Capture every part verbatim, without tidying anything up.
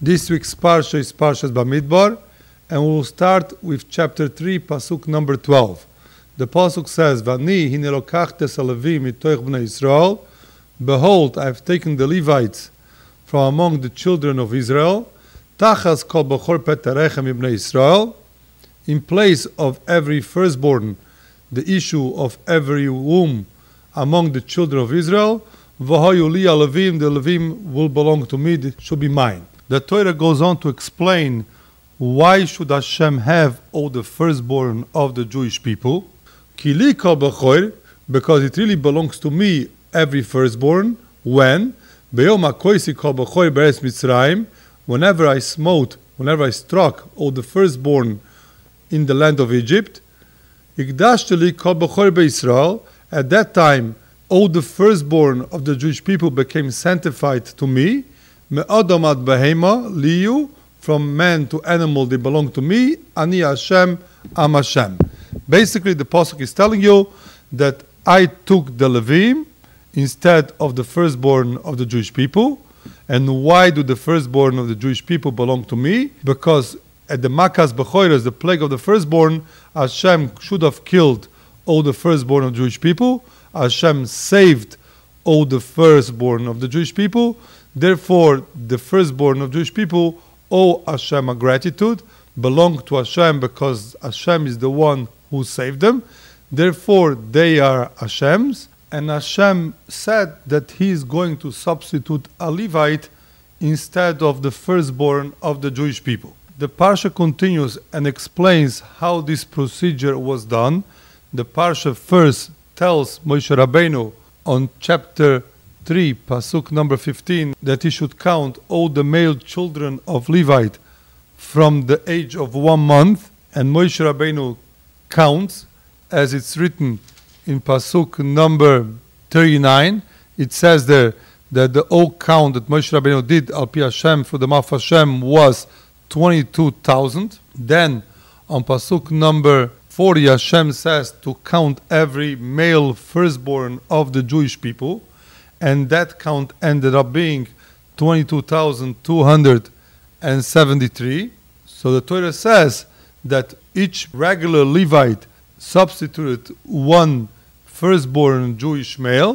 This week's Parsha is Parshas Bamidbar, and we will start with chapter three, Pasuk number twelve. The Pasuk says, Vani hine lokachtes alavim mitoich bnei Yisrael. Behold, I have taken the Levites from among the children of Israel. Tachas kol bechor petarechem ibnei Yisrael. In place of every firstborn, the issue of every womb among the children of Israel. V'hayu li alavim, the Levim will belong to me, it should be mine. The Torah goes on to explain why should Hashem have all the firstborn of the Jewish people. Ki li kol bechor, because it really belongs to me, every firstborn. When? Beyom hakoisi kol bechor be'eretz Mitzrayim, whenever I smote, whenever I struck all the firstborn in the land of Egypt. Ikdashte li kol bechor be'Yisrael, at that time all the firstborn of the Jewish people became sanctified to me. Me'adam ad behema liyu, from man to animal they belong to me. Ani Hashem, am Hashem. Basically the Pasuk is telling you that I took the Levim instead of the firstborn of the Jewish people. And why do the firstborn of the Jewish people belong to me? Because at the Makas Bechoros, the plague of the firstborn, Hashem should have killed all the firstborn of Jewish people. Hashem saved all the firstborn of the Jewish people. Therefore, the firstborn of Jewish people owe Hashem a gratitude, belong to Hashem because Hashem is the one who saved them. Therefore, they are Hashem's. And Hashem said that He is going to substitute a Levite instead of the firstborn of the Jewish people. The Parsha continues and explains how this procedure was done. The Parsha first tells Moshe Rabbeinu on chapter three, Pasuk number fifteen, that he should count all the male children of Levite from the age of one month. And Moshe Rabbeinu counts, as it's written in Pasuk number thirty-nine. It says there that the old count that Moshe Rabbeinu did, Al Pi Hashem, through the mouth of Hashem, was twenty-two thousand. Then on Pasuk number forty, Hashem says to count every male firstborn of the Jewish people. And that count ended up being twenty-two thousand two hundred seventy-three. So the Torah says that each regular Levite substituted one firstborn Jewish male,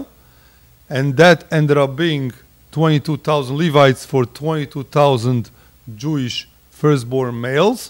and that ended up being twenty-two thousand Levites for twenty-two thousand Jewish firstborn males,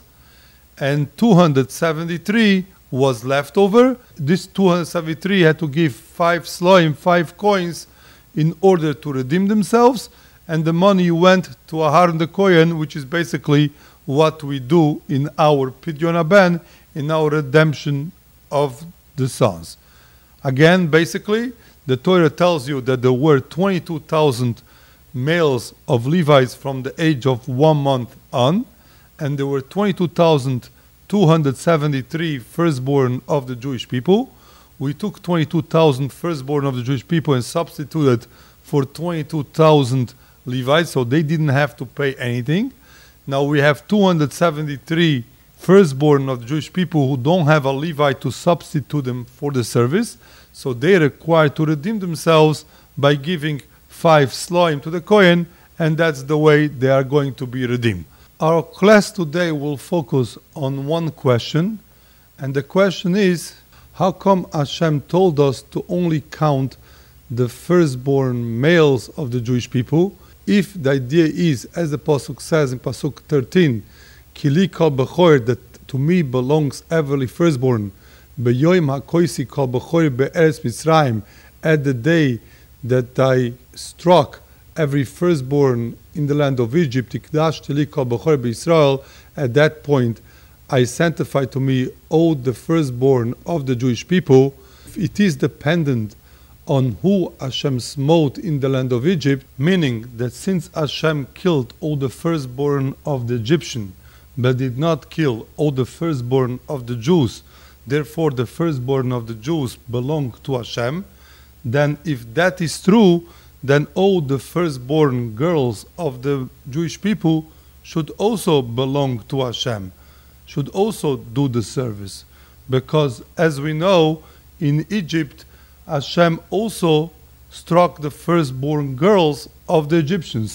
and two hundred seventy-three was left over. This two hundred seventy-three had to give five sloim, five coins, in order to redeem themselves, and the money went to Aharon the Kohen, which is basically what we do in our Pidyon Haben, in our redemption of the sons. Again, basically, the Torah tells you that there were twenty-two thousand males of Levites from the age of one month on, and there were twenty-two thousand two hundred seventy-three firstborn of the Jewish people. We took twenty-two thousand firstborn of the Jewish people and substituted for twenty-two thousand Levites, so they didn't have to pay anything. Now we have two hundred seventy-three firstborn of the Jewish people who don't have a Levite to substitute them for the service, so they are required to redeem themselves by giving five sloim to the Kohen, and that's the way they are going to be redeemed. Our class today will focus on one question, and the question is, how come Hashem told us to only count the firstborn males of the Jewish people, if the idea is, as the Pasuk says in Pasuk thirteen, Ki li kol bechor, that to me belongs every firstborn, beyoim hakoisi kol bechor be'eretz Mitzrayim, at the day that I struck every firstborn in the land of Egypt, ikdashte li kol bechor be'Yisrael, at that point I sanctify to me all the firstborn of the Jewish people. It is dependent on who Hashem smote in the land of Egypt, meaning that since Hashem killed all the firstborn of the Egyptian, but did not kill all the firstborn of the Jews, therefore the firstborn of the Jews belong to Hashem, then if that is true, then all the firstborn girls of the Jewish people should also belong to Hashem, should also do the service. Because as we know, in Egypt, Hashem also struck the firstborn girls of the Egyptians.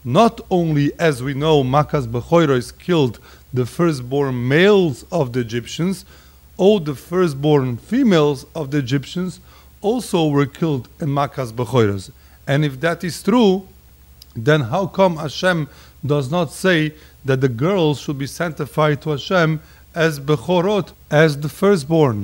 not only, as we know, Makas Bechoros killed the firstborn males of the Egyptians, all the firstborn females of the Egyptians also were killed in Makas Bechoros. And if that is true, then how come Hashem does not say that the girls should be sanctified to Hashem as Bechorot, as the firstborn?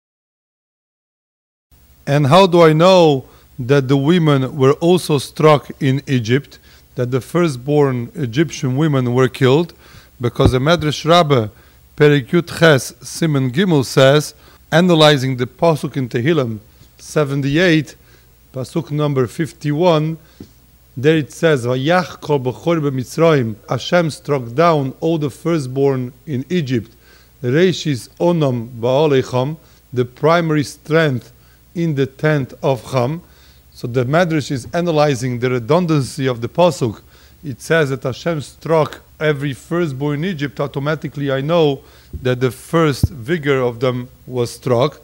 And how do I know that the women were also struck in Egypt, that the firstborn Egyptian women were killed? Because the Medrash Rabbah, Perek Yud Ches, Siman Gimel says, analyzing the Pasuk in Tehillim seventy-eight, Pasuk number fifty-one, there it says, Vayach kol bechor b'Mitzrayim, Hashem struck down all the firstborn in Egypt, Reishis onam ba'olei Cham, the primary strength in the tent of Cham. So the Medrash is analyzing the redundancy of the Pasuk. It says that Hashem struck every firstborn in Egypt. Automatically I know that the first vigor of them was struck.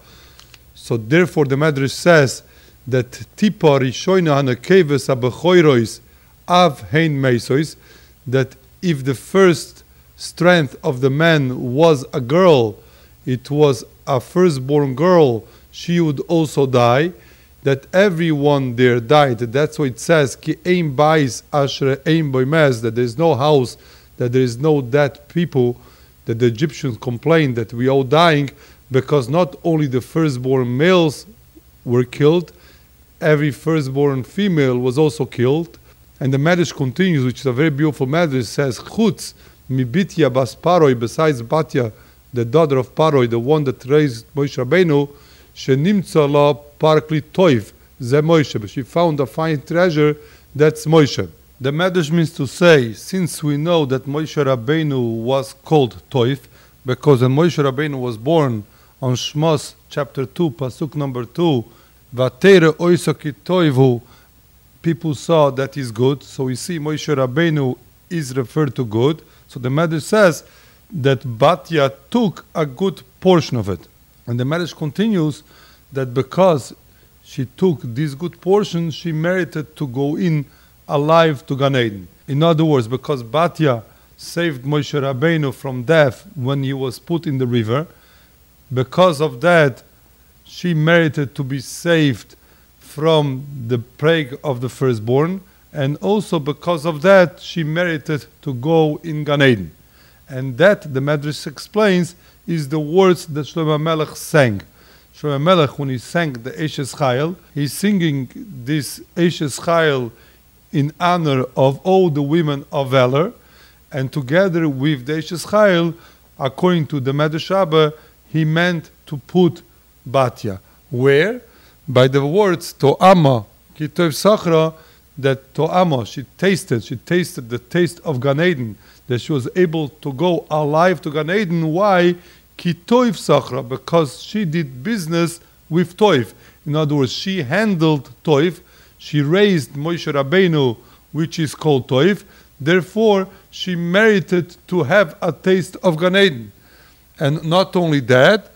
So therefore the Medrash says that Tipa Rishoina Hanakeves Abechoirois Av Hein Meisois, that if the first strength of the man was a girl, it was a firstborn girl, she would also die, that everyone there died. That's why it says, Ki ein bais asher ein boimez, that there is no house, that there is no dead people, that the Egyptians complained that we are all dying, because not only the firstborn males were killed, every firstborn female was also killed. And the Medrash continues, which is a very beautiful Medrash, says, Chutz mi Bitya bas Paroi, besides Batya, the daughter of Paroi, the one that raised Moshe Rabbeinu, Shenimtza la parkli toiv, ze Moshe, but she found a fine treasure, that's Moshe. The Medrash means to say, since we know that Moshe Rabbeinu was called Toiv, because when Moshe Rabbeinu was born on Shmos chapter two, pasuk number two, Vatere oisoki toivu, people saw that is good. So we see Moshe Rabbeinu is referred to good. So the Medrash says that Batya took a good portion of it. And the Medrash continues that because she took this good portion, she merited to go in alive to Gan Eden. In other words, because Batya saved Moshe Rabbeinu from death when he was put in the river, because of that, she merited to be saved from the plague of the firstborn, and also because of that, she merited to go in Gan Eden. And that, the Medrash explains, is the words that Shlomo Melech sang. Shlomo Melech, when he sang the Eshes Chayil, he's singing this Eshes Chayil in honor of all the women of valor, and together with the Eshes Chayil, according to the Medrash Rabbah, he meant to put Batya. Where? By the words To'ama Kitov Sachra, that To'ama, she tasted, she tasted the taste of Gan Eden, that she was able to go alive to Gan Eden. Why? Kitov Sachra, because she did business with Toiv. In other words, she handled Toiv, she raised Moshe Rabbeinu, which is called Toiv, therefore she merited to have a taste of Gan Eden. And not only that,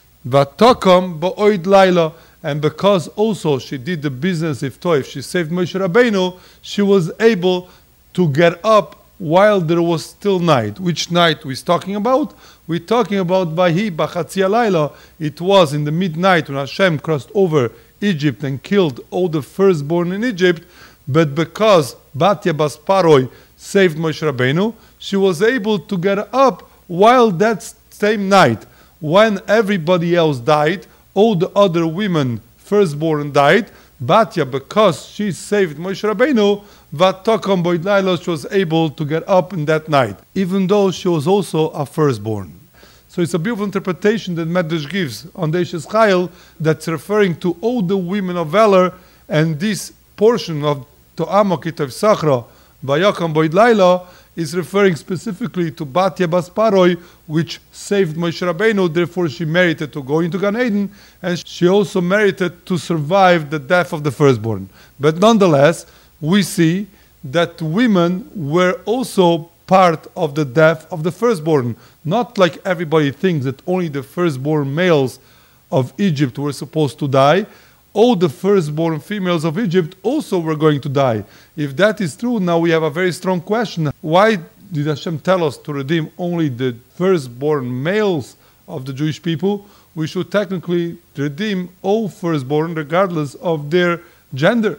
Vatokam ba'oid laila, and because also she did the business of Toiv, she saved Moshe Rabbeinu, she was able to get up while there was still night. Which night we're talking about? We're talking about Vahi B'chatzia Laila. It was in the midnight when Hashem crossed over Egypt and killed all the firstborn in Egypt, but because Batya Bas Paroi saved Moshe Rabbeinu, she was able to get up while that same night, when everybody else died, all the other women firstborn died, Batya, because she saved Moshe Rabbeinu, Vatokam Boid Laila, she was able to get up in that night, even though she was also a firstborn. So it's a beautiful interpretation that Medrash gives on the Eshes Chayil, that's referring to all the women of valor, and this portion of To'ama Kitov Sachra, Vayakam Boid Laila, is referring specifically to Batya Bas Paroi, which saved Moshe Rabbeinu, therefore she merited to go into Gan Eden, and she also merited to survive the death of the firstborn. But nonetheless, we see that women were also part of the death of the firstborn. Not like everybody thinks that only the firstborn males of Egypt were supposed to die. all the firstborn females of Egypt also were going to die. If that is true, now we have a very strong question. Why did Hashem tell us to redeem only the firstborn males of the Jewish people? We should technically redeem all firstborn regardless of their gender.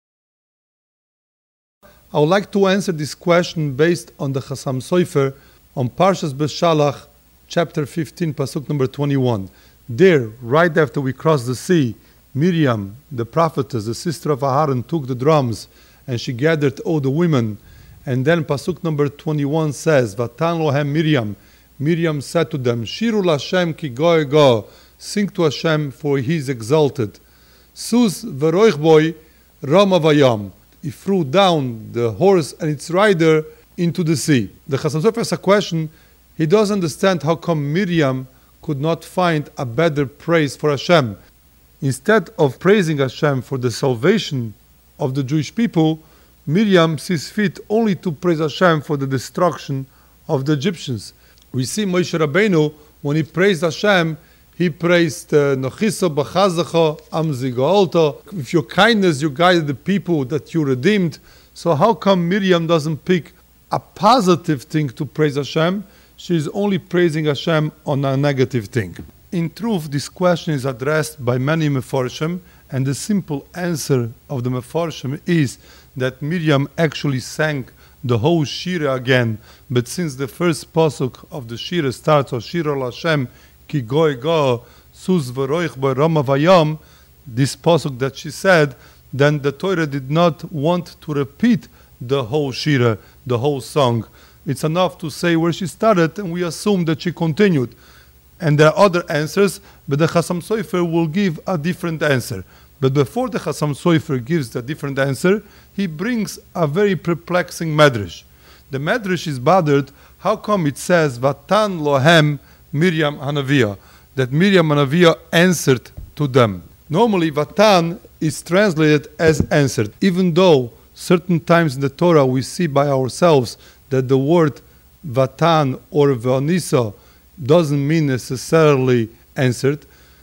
I would like to answer this question based on the Chassam Sofer on Parshas Beshalach, chapter fifteen, pasuk number twenty-one. There, right after we crossed the sea, Miriam, the prophetess, the sister of Aharon, took the drums and she gathered all the women. And then pasuk number twenty-one says, Vatan lohem Miriam. Miriam said to them, Shiru Lashem ki goy go. Sing to Hashem, for he is exalted. Sus v'roich boy rama vayam. He threw down the horse and its rider into the sea. The Chassam Sofer has a question. He doesn't understand how come Miriam could not find a better praise for Hashem. Instead of praising Hashem for the salvation of the Jewish people, Miriam sees fit only to praise Hashem for the destruction of the Egyptians. We see Moshe Rabbeinu, when he praised Hashem, he praised Nochiso b'chazacho am zigoalto. With your kindness, you guided the people that you redeemed. So how come Miriam doesn't pick a positive thing to praise Hashem? She is only praising Hashem on a negative thing. In truth, this question is addressed by many Mefarshim, and the simple answer of the Mefarshim is that Miriam actually sang the whole Shira again, but since the first pasuk of the Shira starts with Shira Lashem ki goy go sus v'roich b'rama vayam, this pasuk that she said, then the Torah did not want to repeat the whole Shira, the whole song. It's enough to say where she started, and we assume that she continued. And there are other answers, but the Chassam Sofer will give a different answer. But before the Chassam Sofer gives the different answer, he brings a very perplexing medrash. The medrash is bothered. How come it says Vatan lohem Miriam Hanaviyah, that Miriam Hanaviyah answered to them? Normally, Vatan is translated as answered, even though certain times in the Torah we see by ourselves that the word Vatan or Veonisa doesn't mean necessarily answered.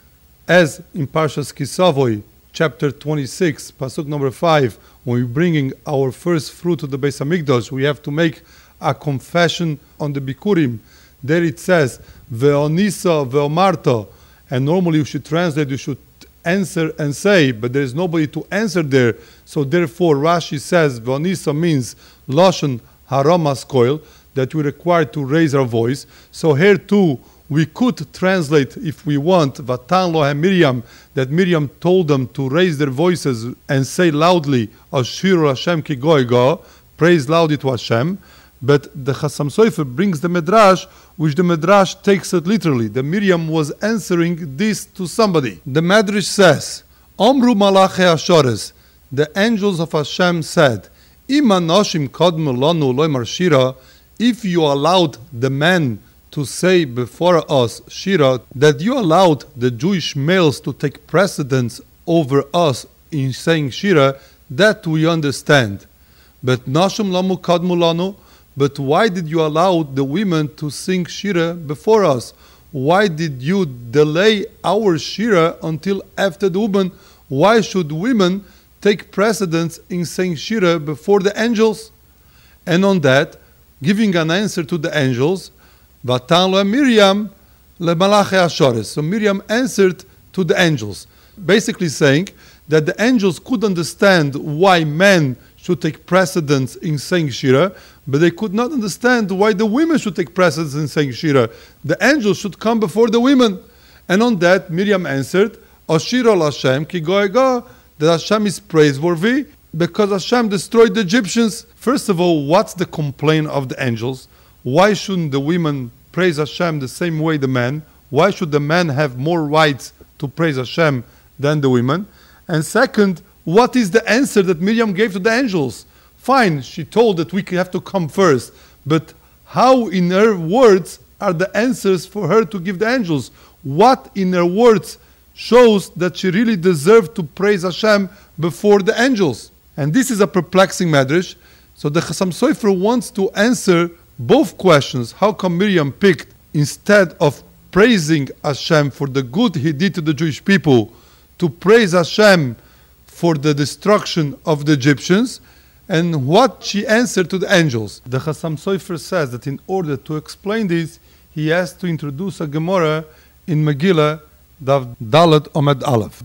As in Parshas Kisavoy, chapter twenty-six, pasuk number five, when we're bringing our first fruit to the Beis Hamikdash, we have to make a confession on the Bikurim. There it says, Veonisa veomarta, and normally you should translate, you should answer and say, but there is nobody to answer there. So therefore, Rashi says, Veonisa means Lashon haramas koil, that we're required to raise our voice. So here too, we could translate, if we want, Vatan lohem Miriam, that Miriam told them to raise their voices and say loudly, Ashiru Hashem ki goy go, praise loudly to Hashem. But the Chassam Sofer brings the Medrash, which the Medrash takes it literally. The Miriam was answering this to somebody. The Medrash says, Omru malache Ashores, the angels of Hashem said, Ima noshim kodmu lanu loymar shira, if you allowed the men to say before us, Shira, that you allowed the Jewish males to take precedence over us in saying Shira, that we understand. But Nashim lamu kadmu lanu, but why did you allow the women to sing Shira before us? Why did you delay our Shira until after the women? Why should women take precedence in saying Shira before the angels? And on that, giving an answer to the angels, Vatan lo Miriam le malache Ashores. So Miriam answered to the angels, basically saying that the angels could understand why men should take precedence in saying Shira, but they could not understand why the women should take precedence in saying Shira. The angels should come before the women. And on that, Miriam answered, Ashira Hashem ki goy go, that Hashem is praiseworthy because Hashem destroyed the Egyptians. First of all, what's the complaint of the angels? Why shouldn't the women praise Hashem the same way the men? Why should the men have more rights to praise Hashem than the women? And second, what is the answer that Miriam gave to the angels? Fine, she told that we have to come first, but how in her words are the answers for her to give the angels? What in her words shows that she really deserved to praise Hashem before the angels? And this is a perplexing medrash. So the Chassam Sofer wants to answer both questions. How come Miriam picked, instead of praising Hashem for the good he did to the Jewish people, to praise Hashem for the destruction of the Egyptians, and what she answered to the angels. The Chassam Sofer says that in order to explain this, he has to introduce a Gemara in Megillah, Dav Dalet Omed Aleph.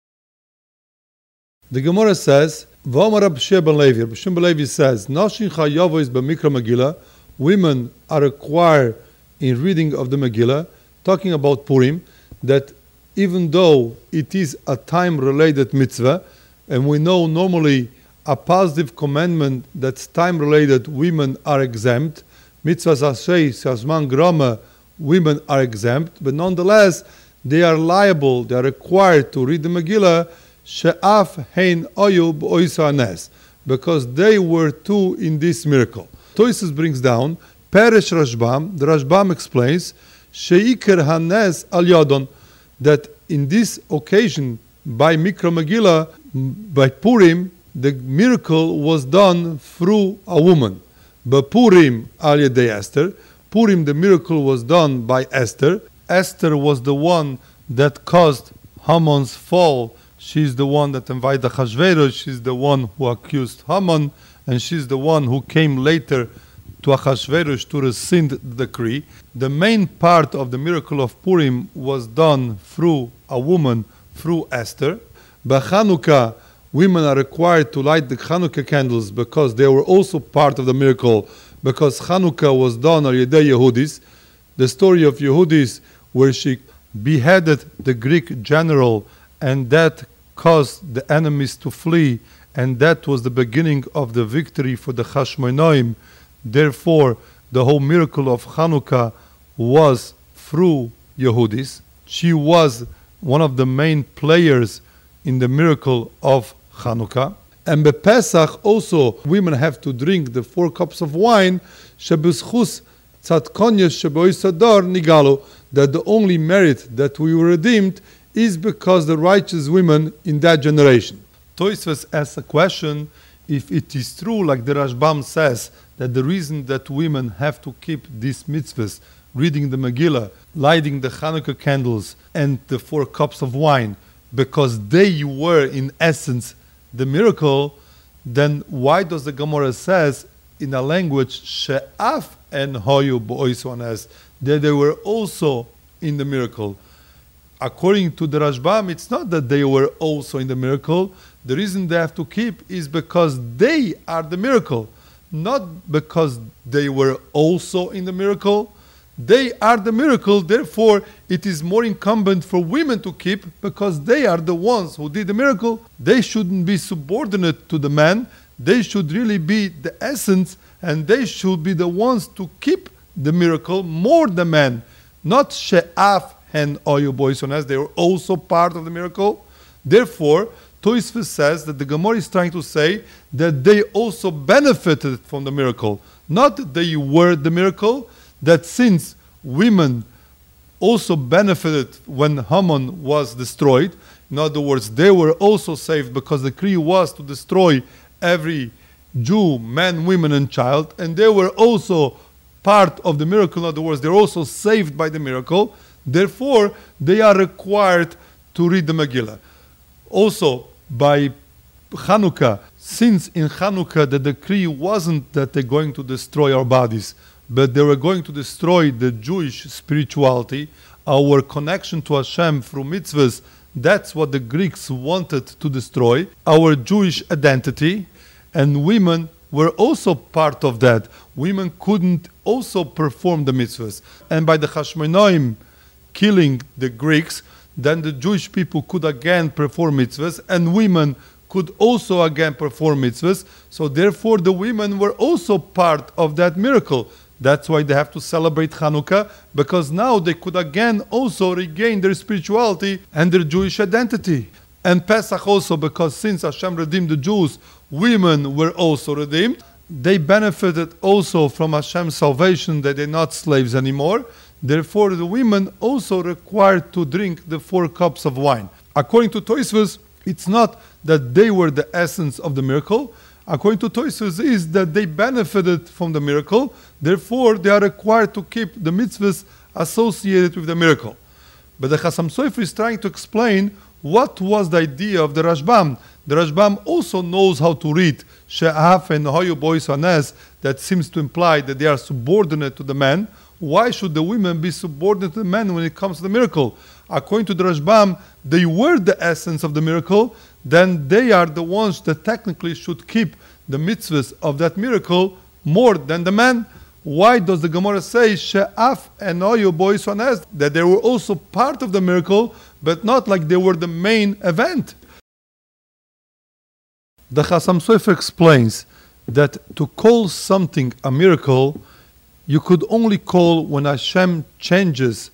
The Gemara says, V'omar Rab Shimon ben Levi, Rab Shimon ben Levi says, Noshin Chayavois b'Mikra Megillah, women are required in reading of the Megillah, talking about Purim, that even though it is a time-related mitzvah, and we know normally a positive commandment that's time-related, women are exempt. Mitzvahs ashay, shazman grama, women are exempt, but nonetheless, they are liable, they are required to read the Megillah, she'af hein oyu b'oisa hanes, because they were too in this miracle. Toisus brings down, Peresh Rashbam, the Rashbam explains, she'ikar hanes al yadon, that in this occasion, by Mikra Megillah, by Purim, the miracle was done through a woman. But Purim al yedei Esther, Purim, the miracle was done by Esther. Esther was the one that caused Haman's fall. She's the one that invited Achashverosh. She's the one who accused Haman, and she's the one who came later to Achashverosh to rescind the decree. The main part of the miracle of Purim was done through a woman, through Esther. By Chanukah, women are required to light the Chanukah candles because they were also part of the miracle, because Chanukah was done on Yedei Yehudis. The story of Yehudis, where she beheaded the Greek general, and that caused the enemies to flee, and that was the beginning of the victory for the Hashmonaim. Therefore, the whole miracle of Chanukah was through Yehudis. She was one of the main players in the miracle of Chanukah. And by Pesach also, women have to drink the four cups of wine, Shebeschus Tzadkonyes Sheboisador Nigalu, that the only merit that we were redeemed is because the righteous women in that generation. Tosfos asks a question, if it is true, like the Rashbam says, that the reason that women have to keep these mitzvahs, reading the Megillah, lighting the Chanukah candles, and the four cups of wine, because they were in essence the miracle, then why does the Gemara says in a language she'af en hoyu b'oisones, that they were also in the miracle? According to the Rashbam, it's not that they were also in the miracle. The reason they have to keep is because they are the miracle, not because they were also in the miracle. They are the miracle, therefore it is more incumbent for women to keep because they are the ones who did the miracle. They shouldn't be subordinate to the man. They should really be the essence, and they should be the ones to keep the miracle more than men. Not she'af hen oyu boisones, they were also part of the miracle. Therefore, Tosfos says that the Gemara is trying to say that they also benefited from the miracle. Not that they were the miracle, that since women also benefited when Haman was destroyed, in other words, they were also saved because the decree was to destroy every Jew, man, woman, and child, and they were also part of the miracle. In other words, they're also saved by the miracle. Therefore, they are required to read the Megillah. Also, by Chanukah, since in Chanukah the decree wasn't that they're going to destroy our bodies, but they were going to destroy the Jewish spirituality, our connection to Hashem through mitzvahs. That's what the Greeks wanted to destroy, our Jewish identity, and women were also part of that. Women couldn't also perform the mitzvahs. And by the Hashmonaim killing the Greeks, then the Jewish people could again perform mitzvahs, and women could also again perform mitzvahs. So therefore the women were also part of that miracle. That's why they have to celebrate Chanukah, because now they could again also regain their spirituality and their Jewish identity. And Pesach also, because since Hashem redeemed the Jews, women were also redeemed. They benefited also from Hashem's salvation, that they're not slaves anymore. Therefore, the women also required to drink the four cups of wine. According to Tosfos, it's not that they were the essence of the miracle. According to Tosfos, is that they benefited from the miracle. Therefore, they are required to keep the mitzvahs associated with the miracle. But the Chassam Sofer is trying to explain what was the idea of the Rashbam? The Rashbam also knows how to read She'af and Hoyu Bois Hanes, that seems to imply that they are subordinate to the man. Why should the women be subordinate to the men when it comes to the miracle? According to the Rashbam, they were the essence of the miracle, then they are the ones that technically should keep the mitzvahs of that miracle more than the man. Why does the Gemara say She'af and Hoyu Bois Hanes, that they were also part of the miracle, but not like they were the main event? The Chasam Sofer explains that to call something a miracle, you could only call when Hashem changes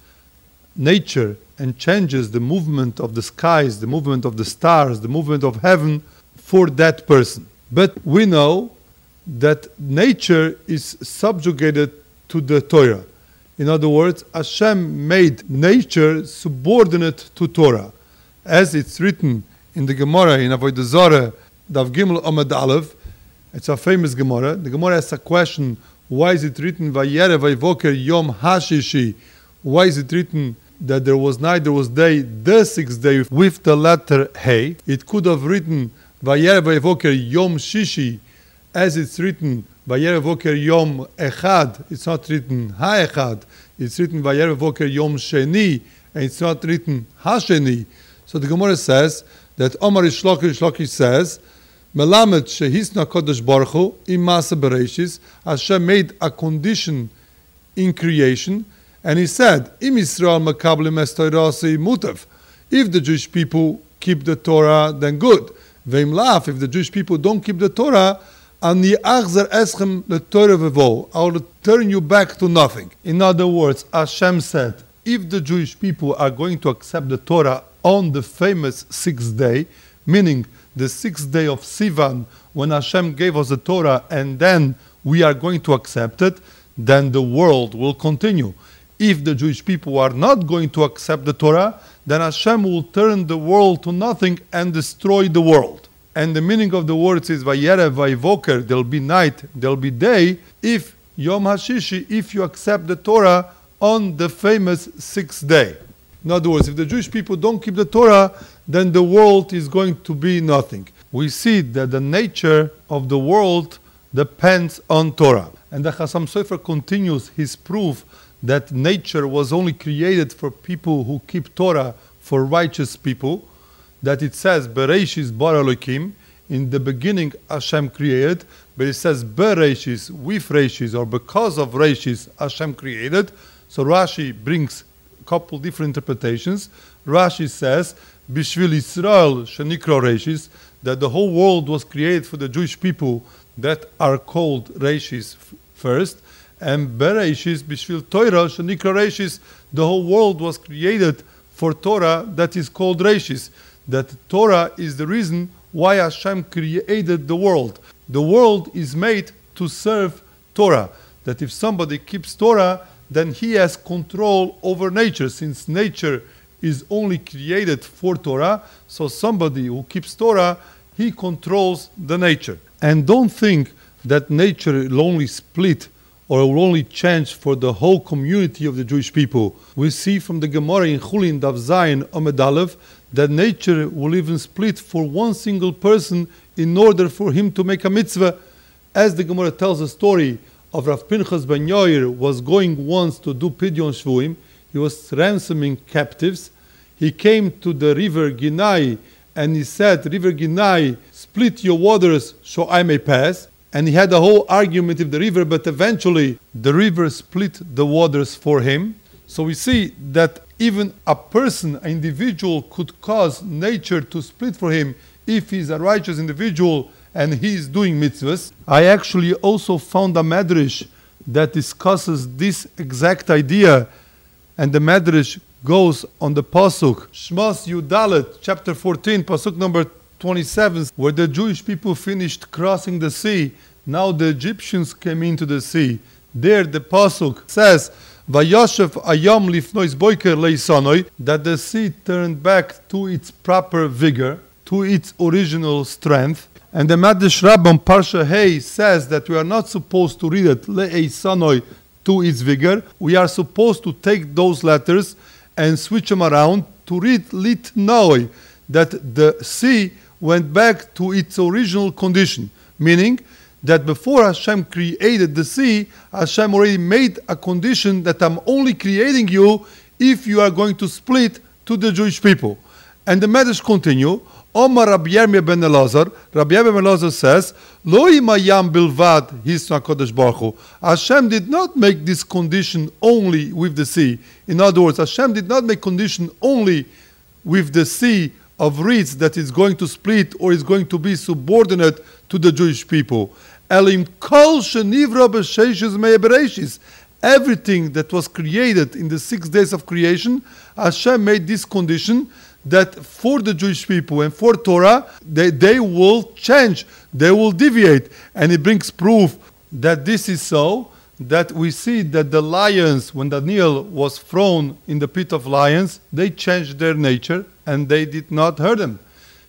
nature and changes the movement of the skies, the movement of the stars, the movement of heaven for that person. But we know that nature is subjugated to the Torah. In other words, Hashem made nature subordinate to Torah. As it's written in the Gemara in Avodah Zarah, Dav Gimel Amud Aleph, it's a famous Gemara. The Gemara asks a question, why is it written Vayere Vayvoker Yom Hashishi? Why is it written that there was night, there was day, the sixth day with the letter Hey? It could have written Vayere Vayvoker Yom Shishi, as it's written Vayere Vayvoker Yom Echad. It's not written Ha Echad. It's written Vayere Vayvoker Yom Sheni, and it's not written Hasheni. So the Gemara says that Omar Ishloki Ishloki says, Melamed shehisna Kodesh Baruch Hu imasa bereshis. Hashem made a condition in creation, and He said, Im Yisrael makablim es Torasi mutav. If the Jewish people keep the Torah, then good. Veim laf, if the Jewish people don't keep the Torah, ani achzer eschem le Torah vevo. I will turn you back to nothing. In other words, Hashem said, if the Jewish people are going to accept the Torah on the famous sixth day, meaning the sixth day of Sivan, when Hashem gave us the Torah, and then we are going to accept it, then the world will continue. If the Jewish people are not going to accept the Torah, then Hashem will turn the world to nothing and destroy the world. And the meaning of the words is Vayere Vayvoker, there'll be night, there'll be day, if Yom HaShishi, if you accept the Torah on the famous sixth day. In other words, if the Jewish people don't keep the Torah, then the world is going to be nothing. We see that the nature of the world depends on Torah. And the Chasam Sofer continues his proof that nature was only created for people who keep Torah, for righteous people, that it says, Bereshis bara Elokim, in the beginning Hashem created, but it says Bereshis, with Reshis, or because of Reshis, Hashem created. So Rashi brings couple different interpretations. Rashi says, Bishvil Yisrael shenikra Reshis, that the whole world was created for the Jewish people that are called Reshis first, and Bereshis Bishvil Torah shenikra Reshis, the whole world was created for Torah that is called Reshis. That Torah is the reason why Hashem created the world. The world is made to serve Torah. That if somebody keeps Torah, then he has control over nature. Since nature is only created for Torah, so somebody who keeps Torah, he controls the nature. And don't think that nature will only split or will only change for the whole community of the Jewish people. We see from the Gemara in Chulin Daf Zayin Amud Aleph that nature will even split for one single person in order for him to make a mitzvah. As the Gemara tells the story of Rav Pinchas ben Yair was going once to do Pidyon Shvuim. He was ransoming captives. He came to the river Ginai and he said, River Ginai, split your waters so I may pass. And he had a whole argument with the river, but eventually the river split the waters for him. So we see that even a person, an individual, could cause nature to split for him if he's a righteous individual and he is doing mitzvahs. I actually also found a medrash that discusses this exact idea, and the medrash goes on the pasuk Shmos Yudalet, chapter fourteen, pasuk number twenty-seven, where the Jewish people finished crossing the sea. Now the Egyptians came into the sea. There the pasuk says, Vayoshev ayam lifnois boiker leisanoi, that the sea turned back to its proper vigor, to its original strength. And the Medrash Rabbah on Parsha Hey says that we are not supposed to read it le'eisanoi, to its vigor. We are supposed to take those letters and switch them around to read litnoi, that the sea went back to its original condition, meaning that before Hashem created the sea, Hashem already made a condition that I'm only creating you if you are going to split to the Jewish people. And the Medrash continue, Omar Rabbi Yirmiyah ben Elazar, Rabbi Yirmiyah ben Elazar says, Lo imayam bilvad hisnu HaKadosh Baruch Hu. Hashem did not make this condition only with the sea. In other words, Hashem did not make condition only with the sea of reeds that is going to split or is going to be subordinate to the Jewish people. Elim kol shenivra b'sheishes me'bereshis. Everything that was created in the six days of creation, Hashem made this condition that for the Jewish people and for Torah, they, they will change, they will deviate. And it brings proof that this is so, that we see that the lions, when Daniel was thrown in the pit of lions, they changed their nature and they did not hurt them.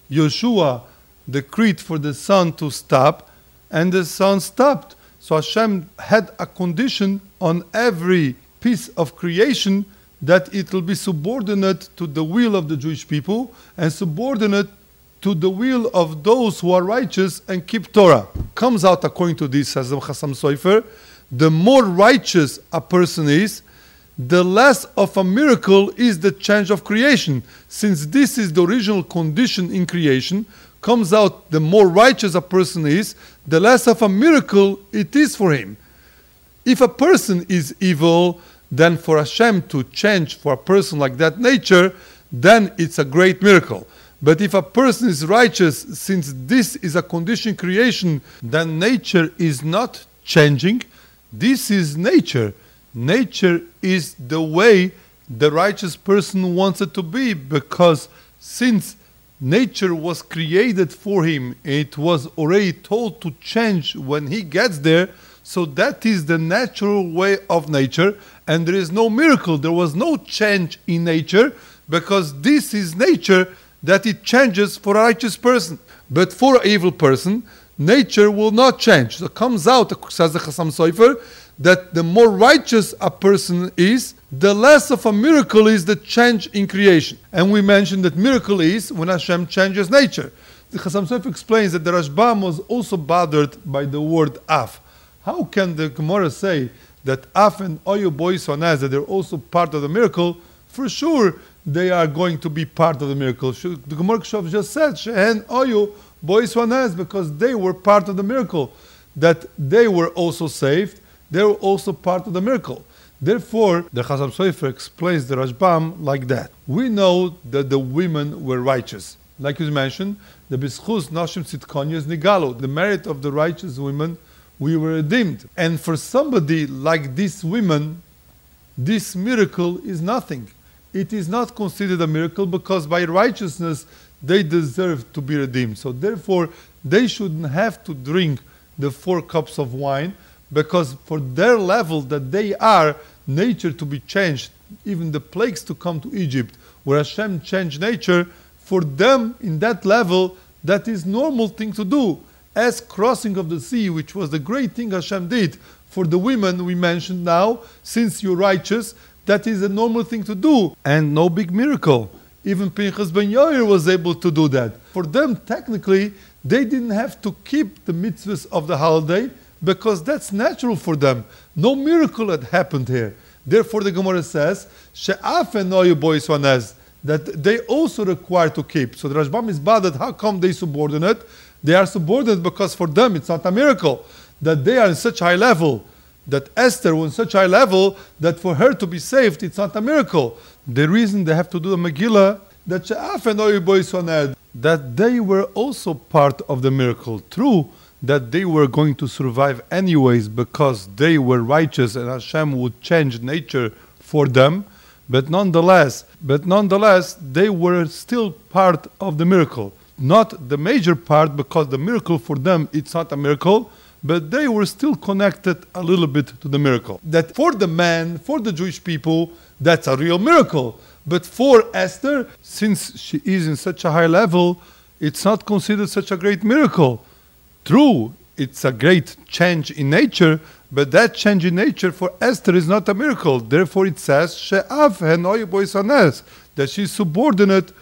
Yeshua decreed for the sun to stop, and the sun stopped. So Hashem had a condition on every piece of creation that it will be subordinate to the will of the Jewish people and subordinate to the will of those who are righteous and keep Torah. Comes out according to this, as the Chassam Sofer, the more righteous a person is, the less of a miracle is the change of creation. Since this is the original condition in creation, comes out the more righteous a person is, the less of a miracle it is for him. If a person is evil, then for Hashem to change for a person like that nature, then it's a great miracle. But if a person is righteous, since this is a conditioned creation, then nature is not changing. This is nature. Nature is the way the righteous person wants it to be, because since nature was created for him, it was already told to change when he gets there, so that is the natural way of nature, and there is no miracle. There was no change in nature, because this is nature that it changes for a righteous person. But for an evil person, nature will not change. So it comes out, says the Chassam Sofer, that the more righteous a person is, the less of a miracle is the change in creation. And we mentioned that miracle is when Hashem changes nature. The Chassam Sofer explains that the Rashbam was also bothered by the word af. How can the Gemara say that af and oyu bois onaz, that they're also part of the miracle? For sure, they are going to be part of the miracle. The Gemara just said, shehen oyu bois onaz, because they were part of the miracle. That they were also saved, they were also part of the miracle. Therefore, the Chassam Sofer explains the Rashbam like that. We know that the women were righteous. Like you mentioned, the B'schus Nashim Tzidkonias Nigalo, the merit of the righteous women, we were redeemed. And for somebody like these women, this miracle is nothing. It is not considered a miracle because by righteousness they deserve to be redeemed. So therefore, they shouldn't have to drink the four cups of wine, because for their level that they are, nature to be changed, even the plagues to come to Egypt, where Hashem changed nature, for them in that level, that is normal thing to do. As crossing of the sea, which was the great thing Hashem did for the women we mentioned now, since you're righteous, that is a normal thing to do, and no big miracle. Even Pinchas ben Yair was able to do that. For them, technically, they didn't have to keep the mitzvahs of the holiday, because that's natural for them. No miracle had happened here. Therefore, the Gemara says, She'af and oyu bois onaz, that they also require to keep. So the Rashbam is bothered. How come they subordinate? They are subordinate because for them it's not a miracle. That they are in such high level. That Esther was in such high level that for her to be saved, it's not a miracle. The reason they have to do the Megillah, that She'af and oyu bois onaz, that they were also part of the miracle. True, that they were going to survive anyways because they were righteous and Hashem would change nature for them, but nonetheless, but nonetheless, they were still part of the miracle. Not the major part, because the miracle for them, it's not a miracle, but they were still connected a little bit to the miracle. That for the man, for the Jewish people, that's a real miracle. But for Esther, since she is in such a high level, it's not considered such a great miracle. True, it's a great change in nature, but that change in nature for Esther is not a miracle. Therefore it says, She'af and oyu bois onaz, that she's subordinate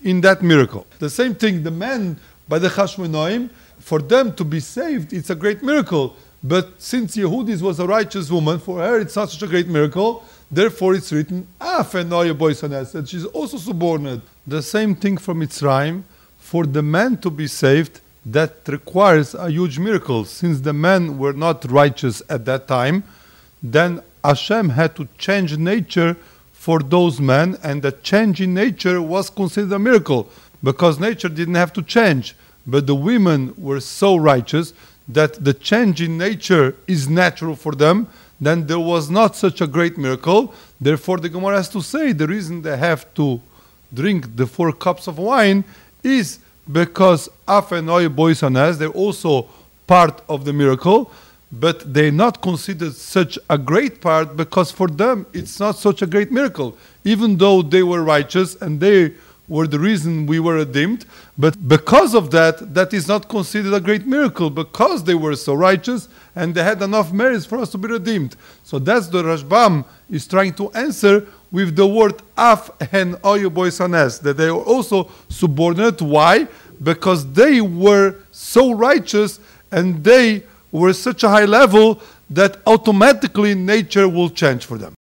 in that miracle. The same thing, the men by the Hashmonaim, for them to be saved, it's a great miracle. But since Yehudis was a righteous woman, for her it's not such a great miracle. Therefore it's written, Af enoye boisanes, and she's also subordinate. The same thing from Mitzrayim, for the men to be saved, that requires a huge miracle. Since the men were not righteous at that time, then Hashem had to change nature for those men, and the change in nature was considered a miracle, because nature didn't have to change. But the women were so righteous that the change in nature is natural for them, then there was not such a great miracle. Therefore the Gemara has to say the reason they have to drink the four cups of wine is because Af enoye boisanes, they're also part of the miracle, but they're not considered such a great part because for them it's not such a great miracle. Even though they were righteous and they were the reason we were redeemed, but because of that, that is not considered a great miracle because they were so righteous and they had enough merits for us to be redeemed. So that's the Rashbam is trying to answer with the word Af enoye boisanes, that they were also subordinate. Why? Because they were so righteous and they were such a high level that automatically nature will change for them.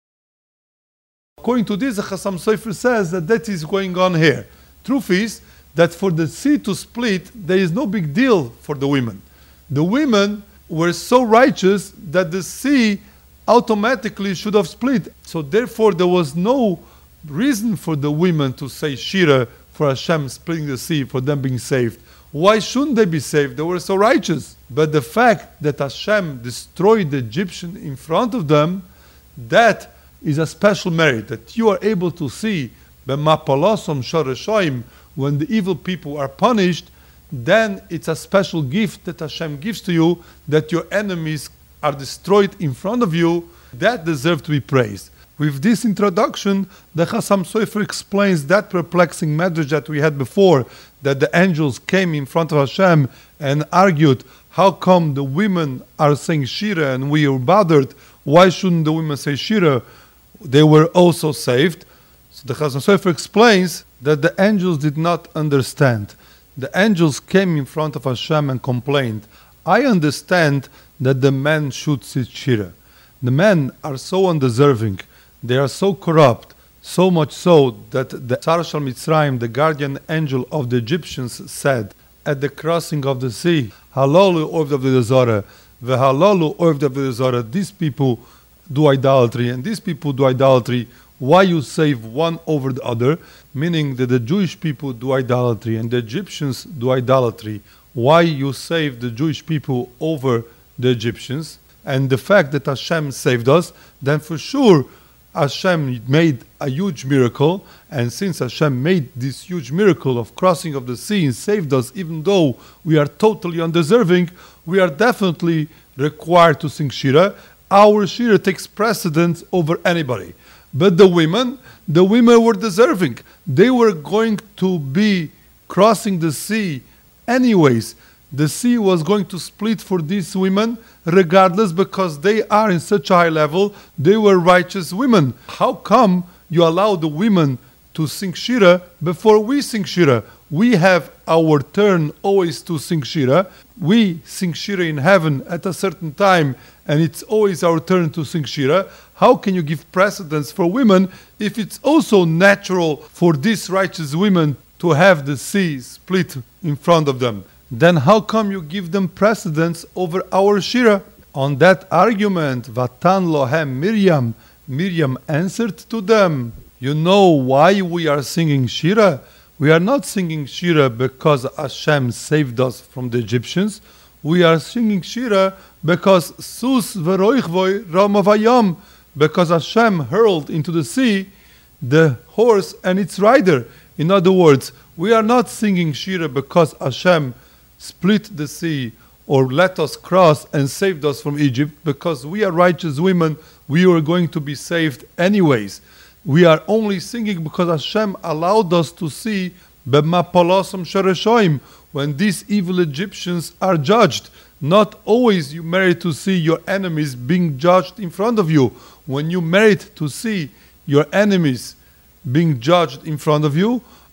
According to this, the Chassam Sofer says that that is going on here. Truth is that for the sea to split, there is no big deal for the women. The women were so righteous that the sea automatically should have split. So therefore there was no reason for the women to say Shira for Hashem splitting the sea, for them being saved. Why shouldn't they be saved? They were so righteous. But the fact that Hashem destroyed the Egyptian in front of them, that is a special merit, that you are able to see b'mapalosom shareshoim, when the evil people are punished, then it's a special gift that Hashem gives to you, that your enemies are destroyed in front of you. That deserves to be praised. With this introduction, the Chassam Sofer explains that perplexing medrash that we had before, that the angels came in front of Hashem and argued, how come the women are saying Shira and we are bothered? Why shouldn't the women say Shira? They were also saved. So the Chassam Sofer explains that the angels did not understand. The angels came in front of Hashem and complained, I understand that the men should say Shira. The men are so undeserving. They are so corrupt, so much so that the Tzar Shel Mitzrayim, the guardian angel of the Egyptians, said at the crossing of the sea, Halalu Oved Avodah Zarah, V'halalu Oved Avodah Zarah, these people do idolatry, and these people do idolatry. Why you save one over the other? Meaning that the Jewish people do idolatry and the Egyptians do idolatry. Why you save the Jewish people over the Egyptians? And the fact that Hashem saved us, then for sure Hashem made a huge miracle, and since Hashem made this huge miracle of crossing of the sea and saved us, even though we are totally undeserving, we are definitely required to sing Shira. Our Shira takes precedence over anybody. But the women, the women were deserving. They were going to be crossing the sea anyways. The sea was going to split for these women regardless, because they are in such a high level. They were righteous women. How come you allow the women to sing Shira before we sing Shira? We have our turn always to sing Shira. We sing Shira in heaven at a certain time, and it's always our turn to sing Shira. How can you give precedence for women if it's also natural for these righteous women to have the sea split in front of them? Then how come you give them precedence over our Shira? On that argument, Vatan Lohem Miriam, Miriam answered to them, you know why we are singing Shira? We are not singing Shira because Hashem saved us from the Egyptians. We are singing Shira because Sus Veroichvoi Ramavayam, because Hashem hurled into the sea the horse and its rider. In other words, we are not singing Shira because Hashem split the sea or let us cross and saved us from Egypt, because we are righteous women, we were going to be saved anyways. We are only singing because Hashem allowed us to see B'mapalosom Shareshoim, when these evil Egyptians are judged. Not always you merit to see your enemies being judged in front of you. When you merit to see your enemies being judged in front of you,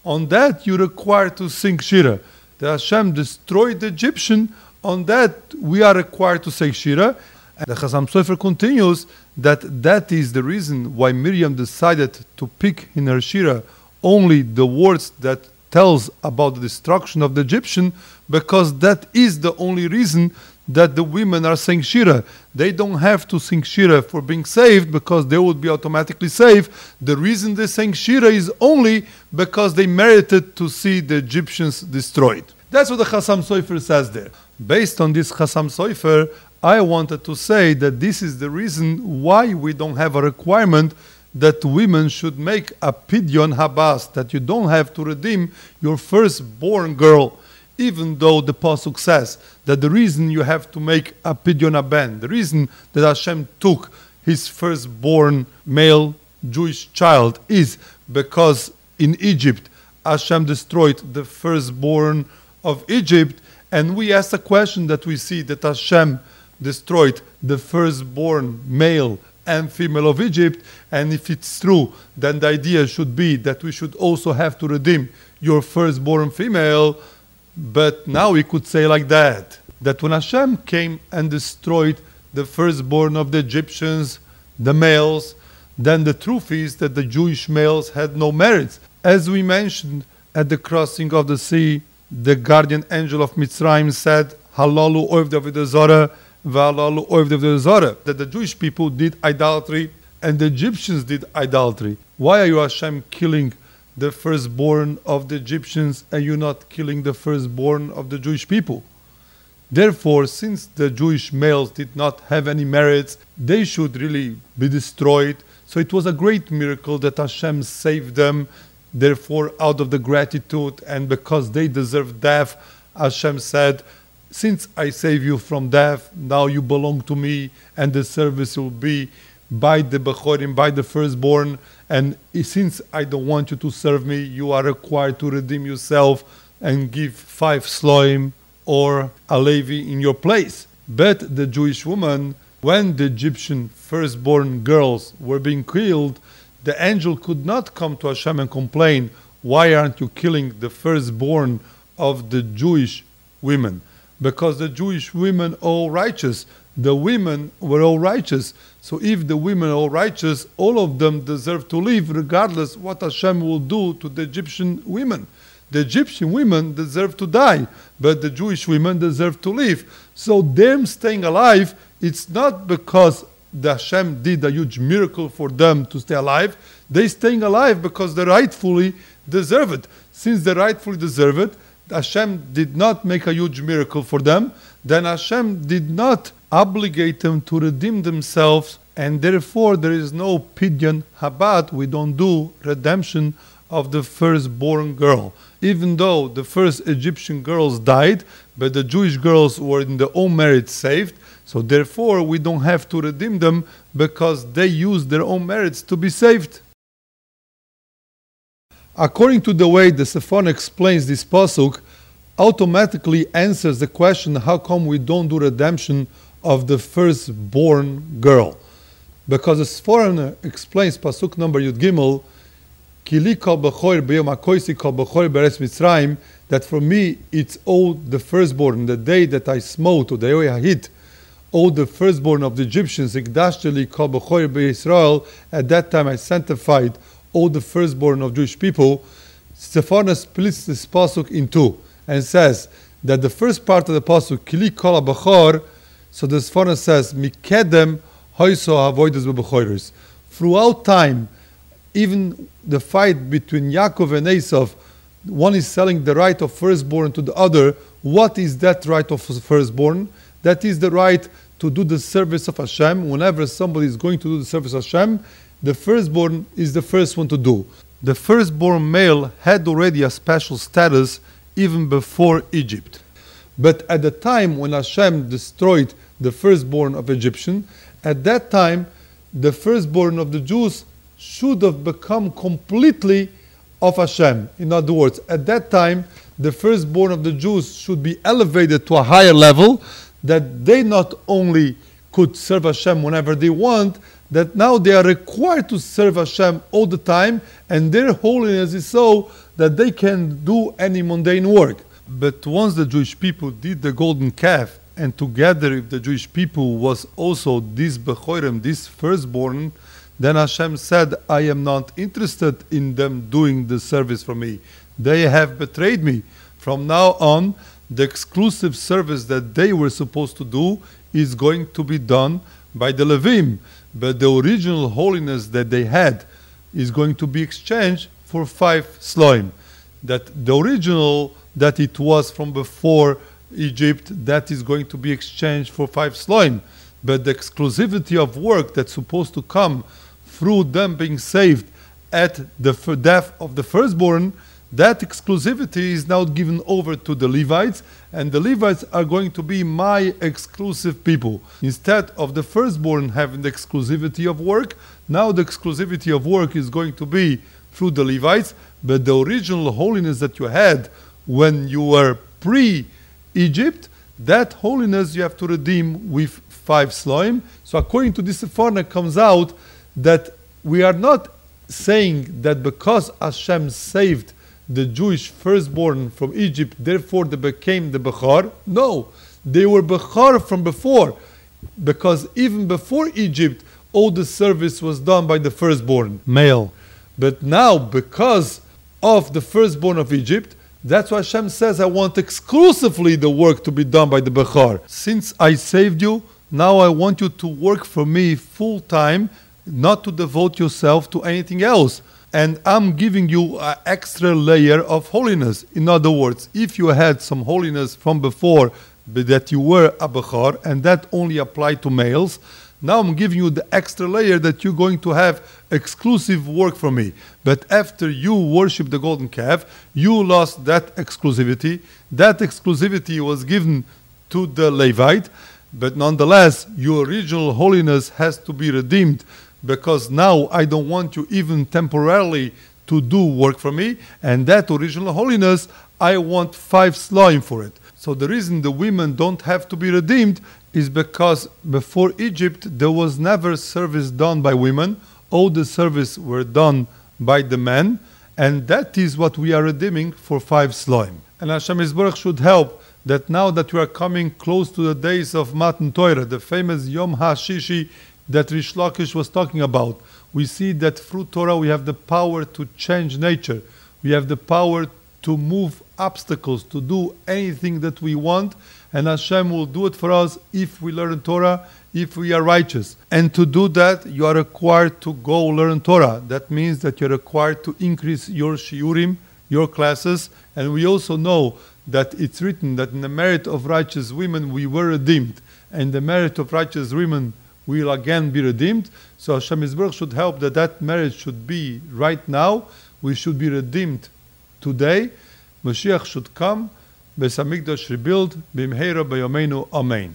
On that, you're required to sing Shira. The Hashem destroyed the Egyptian. On that, we are required to say Shira. And the Chasam Sofer continues that that is the reason why Miriam decided to pick in her Shira only the words that tells about the destruction of the Egyptian, because that is the only reason that the women are saying Shira. They don't have to sing Shira for being saved, because they would be automatically saved. The reason they sing Shira is only because they merited to see the Egyptians destroyed. That's what the Chasam Sofer says there. Based on this Chasam Sofer, I wanted to say that this is the reason why we don't have a requirement that women should make a pidyon habas, that you don't have to redeem your firstborn girl, even though the Pasuk says that the reason you have to make a pidyon haben, the reason that Hashem took his firstborn male Jewish child is because in Egypt Hashem destroyed the firstborn of Egypt, and we ask a question that we see that Hashem destroyed the firstborn male and female of Egypt, and if it's true, then the idea should be that we should also have to redeem your firstborn female. But now we could say like that, that when Hashem came and destroyed the firstborn of the Egyptians, the males, then the truth is that the Jewish males had no merits. As we mentioned at the crossing of the sea, the guardian angel of Mitzrayim said, Halalu oiv David Zara, V'halalu oiv David Zara, that the Jewish people did idolatry and the Egyptians did idolatry. Why are you, Hashem, killing the firstborn of the Egyptians and you're not killing the firstborn of the Jewish people? Therefore, since the Jewish males did not have any merits, they should really be destroyed. So it was a great miracle that Hashem saved them. Therefore, out of the gratitude and because they deserve death, Hashem said, since I save you from death, now you belong to me, and the service will be by the Bechorim, by the firstborn. And since I don't want you to serve me, you are required to redeem yourself and give five sloim or a Levi in your place. But the Jewish woman, when the Egyptian firstborn girls were being killed, the angel could not come to Hashem and complain, why aren't you killing the firstborn of the Jewish women? Because the Jewish women are all righteous. The women were all righteous. So if the women are all righteous, all of them deserve to live, regardless what Hashem will do to the Egyptian women. The Egyptian women deserve to die, but the Jewish women deserve to live. So them staying alive, it's not because the Hashem did a huge miracle for them to stay alive. They staying alive because they rightfully deserve it. Since they rightfully deserve it, Hashem did not make a huge miracle for them, then Hashem did not obligate them to redeem themselves, and therefore there is no pidyon habat. We don't do redemption of the firstborn girl. Even though the first Egyptian girls died, but the Jewish girls were in their own merit saved, so therefore we don't have to redeem them because they used their own merits to be saved. According to the way the Sephon explains this pasuk, automatically answers the question, how come we don't do redemption of the firstborn girl? Because the Sephon explains pasuk number Yud Gimel, Kili kol b'choir b'yom hakoisi kol b'choir b'eretz Mitzrayim, that for me it's all the firstborn, the day that I smote, or the day I hit, all the firstborn of the Egyptians, Ikdashteli kol b'choir b'Yisrael, at that time I sanctified all the firstborn of Jewish people. Sephon splits this pasuk in two and says that the first part of the pasuk, Kili kol b'chor, so the Sephon says, Mikedem hoiso avoides b'bechoros. Throughout time, even the fight between Yaakov and Esau, one is selling the right of firstborn to the other. What is that right of firstborn? That is the right to do the service of Hashem. Whenever somebody is going to do the service of Hashem, the firstborn is the first one to do. The firstborn male had already a special status even before Egypt. But at the time when Hashem destroyed the firstborn of Egyptian, at that time the firstborn of the Jews should have become completely of Hashem. In other words, at that time the firstborn of the Jews should be elevated to a higher level, that they not only could serve Hashem whenever they want, that now they are required to serve Hashem all the time, and their holiness is so that they can do any mundane work. But once the Jewish people did the golden calf, and together with the Jewish people was also this Bechorim, this firstborn, then Hashem said, I am not interested in them doing the service for me. They have betrayed me. From now on, the exclusive service that they were supposed to do is going to be done by the Levim. But the original holiness that they had is going to be exchanged for five sloim. That the original that it was from before Egypt, that is going to be exchanged for five sloim. But the exclusivity of work that's supposed to come through them being saved at the death of the firstborn, that exclusivity is now given over to the Levites, and the Levites are going to be my exclusive people. Instead of the firstborn having the exclusivity of work, now the exclusivity of work is going to be through the Levites, but the original holiness that you had when you were pre-Egypt, that holiness you have to redeem with five sloim. So according to this Sephora, comes out that we are not saying that because Hashem saved the Jewish firstborn from Egypt, therefore they became the Bechor. No, they were Bechor from before, because even before Egypt, all the service was done by the firstborn, male. But now, because of the firstborn of Egypt, that's why Hashem says, I want exclusively the work to be done by the Bechor. Since I saved you, now I want you to work for me full time, not to devote yourself to anything else. And I'm giving you an extra layer of holiness. In other words, if you had some holiness from before, but that you were a Bechor, and that only applied to males, now I'm giving you the extra layer that you're going to have exclusive work from me. But after you worship the golden calf, you lost that exclusivity. That exclusivity was given to the Levite, but nonetheless, your original holiness has to be redeemed, because now I don't want you even temporarily to do work for me, and that original holiness, I want five sloim for it. So the reason the women don't have to be redeemed is because before Egypt, there was never service done by women. All the service were done by the men, and that is what we are redeeming for five sloim. And Hashem Yisborach should help that now that we are coming close to the days of Matan Torah, the famous Yom HaShishi that Rish Lakish was talking about, we see that through Torah we have the power to change nature. We have the power to move obstacles, to do anything that we want, and Hashem will do it for us if we learn Torah, if we are righteous. And to do that, you are required to go learn Torah. That means that you're required to increase your shiurim, your classes, and we also know that it's written that in the merit of righteous women we were redeemed, and the merit of righteous women will again be redeemed. So Hashem Yisborach should help that that marriage should be right now. We should be redeemed today. Mashiach should come. Beis Hamikdash rebuild. B'mheira b'yomeinu. Amen.